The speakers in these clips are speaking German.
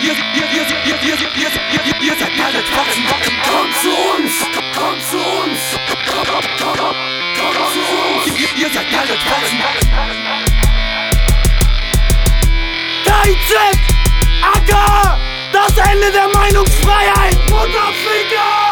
Ihr seid alle Quatschen, kommt zu uns, kommt zu uns, kommt zu uns. Ihr seid alle Quatschen. KIZ, AK, das Ende der Meinungsfreiheit, Mutterficker!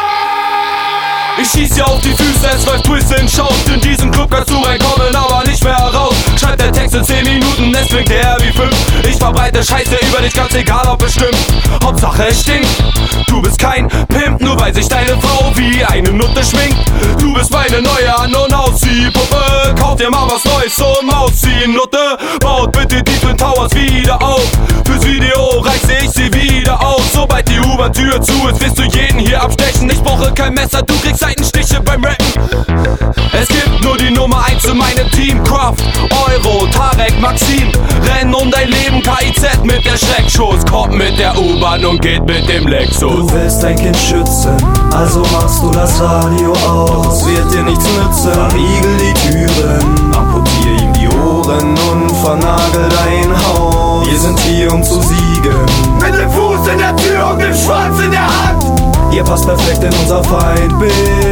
Ich schieß dir auf die Füße, es läuft Twist in Shows. In diesem Club kannst du reinkommen, aber nicht mehr raus. Schreibt der Text in 10 Minuten, es klingt eher wie 5. Ich verbreite Scheiße über dich, ganz egal ob bestimmt. Hauptsache es stinkt. Du bist kein Pimp, nur weil sich deine Frau wie eine Nutte schminkt. Du bist meine neue An- und Ausziehpuppe. Kauf dir mal was Neues zum Ausziehen, Nutte. Baut bitte die Twin Towers wieder auf. Fürs Video reiße ich sie wieder aus. Sobald die U-Bahn-Tür zu ist, wirst du jeden hier abstechen. Ich brauche kein Messer, du kriegst Seitenstiche beim Rappen. Es gibt nur die Nummer 1 in meinem Team. Kraft, Euro, Tarek, Maxim. Rennen um dein Leben, KIZ mit der Schreckschuss. Kommt mit der U-Bahn und geht mit dem Lexus. Du willst dein Kind schützen, also machst du das Radio aus. Es wird dir nichts nützen, verriegel die Türen, amputier ihm die Ohren und vernagel dein Haus. Wir sind hier, um zu siegen, mit dem Fuß in der Tür und dem Schwanz in der Hand. Ihr passt perfekt in unser Feindbild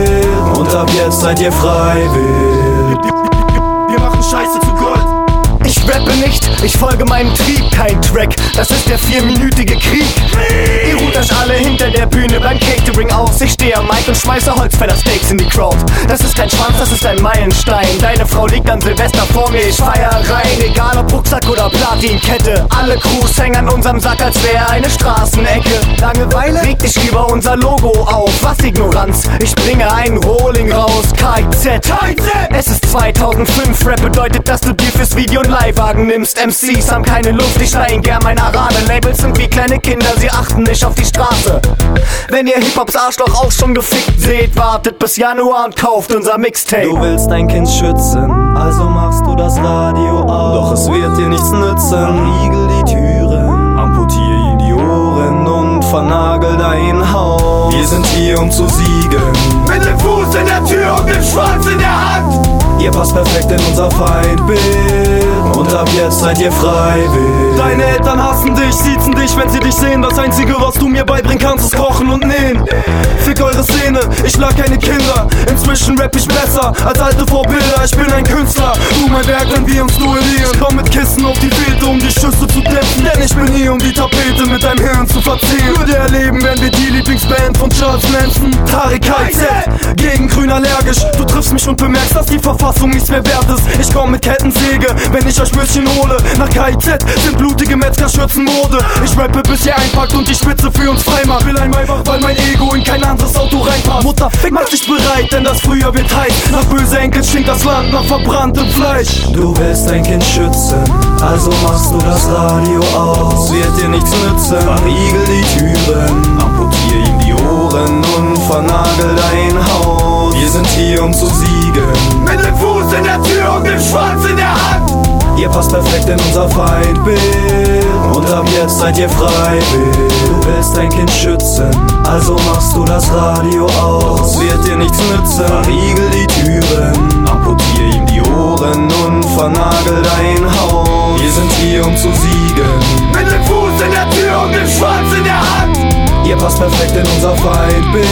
und ab jetzt seid ihr freiwillig. Wir machen Scheiße zu Gold. Ich rappe nicht, ich folge meinem Trieb, kein Track, das ist der 4-minütige Krieg. Ihr ruht euch alle hinter der Bühne beim Catering aus. Ich stehe am Mic und schmeiße Holzfäller-Steaks in die Crowd. Das ist kein Schwanz, das ist ein Meilenstein. Deine Frau liegt an Silvester vor mir, ich feier rein. Egal ob Rucksack oder Platinkette, alle Crews hängen an unserem Sack, als wäre eine Straßenecke. Langeweile regt dich über unser Logo auf, was Ignoranz, ich bringe einen Rohling raus. KIZ, es ist 2005, Rap bedeutet, dass du dir fürs Video einen Leihwagen nimmst. MCs haben keine Luft, ich leih ihnen gern mein Arade. Labels sind wie kleine Kinder, sie achten nicht auf die Straße. Wenn ihr Hip-Hops Arschloch auch schon gefickt seht, wartet bis Januar und kauft unser Mixtape. Du willst dein Kind schützen, also machst du das Radio aus. Doch es wird dir nichts nützen, verriegel die Türen, amputier ihm die Ohren und vernagel dein Haus. Wir sind hier, um zu siegen, mit dem Fuß in der Tür und dem Schwanz in der Hand. ihr passt perfekt in unser Feindbild und ab jetzt seid ihr freiwillig. Deine Eltern hassen dich, siezen dich, wenn sie dich sehen. Das Einzige, was du mir beibringen kannst, ist Kochen und Nähen. Fick eure Szene, ich lag keine Kinder. Inzwischen rapp ich besser als alte Vorbilder. Ich bin ein Künstler, du mein Werk, wenn wir uns duellieren. Komm mit Kissen auf die Fete, um die Schüsse zu dämpfen. Denn ich bin hier, um die Tapete mit deinem Hirn zu verziehen. Würde erleben, wenn wir die Lieblingsband von Charles Manson. Tarek KIZ, gegen Grün allergisch. Du triffst mich und bemerkst, dass die Verfassung nichts mehr wert ist. Ich komm mit Kettensäge, wenn ich euch Bürstchen hole. Nach KIZ sind blutige Metzgerschürzen Mode. Ich rappe, bis ihr einpackt und die Spitze für uns frei macht. Will ein Maybach, weil mein Ego in kein anderes Auto reinpasst. Mutter, mach dich bereit, denn das Frühjahr wird heiß. Nach böse Enkel stinkt das Land nach verbranntem Fleisch. Du willst dein Kind schützen, also machst du das Radio aus. Es wird dir nichts nützen, verriegel die Türen, amputier ihm die Ohren und vernagel dein Haus. Wir sind hier, um zu siegen, mit dem Fuß in der Tür und dem Schwanz in der Hand. ihr passt perfekt in unser Feindbild und ab jetzt seid ihr freiwillig. Du willst dein Kind schützen, also machst du das Radio aus. Es wird dir nichts nützen, verriegel die Türen, amputier ihm die Ohren und vernagel dein Haus. Wir sind hier, um zu siegen, mit dem Fuß in der Tür und dem Schwanz in der Hand. ihr passt perfekt in unser Feindbild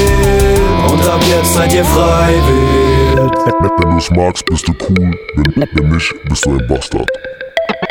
und ab jetzt seid ihr freiwillig. Wenn du's magst, bist du cool, wenn nicht, bist du ein Bastard.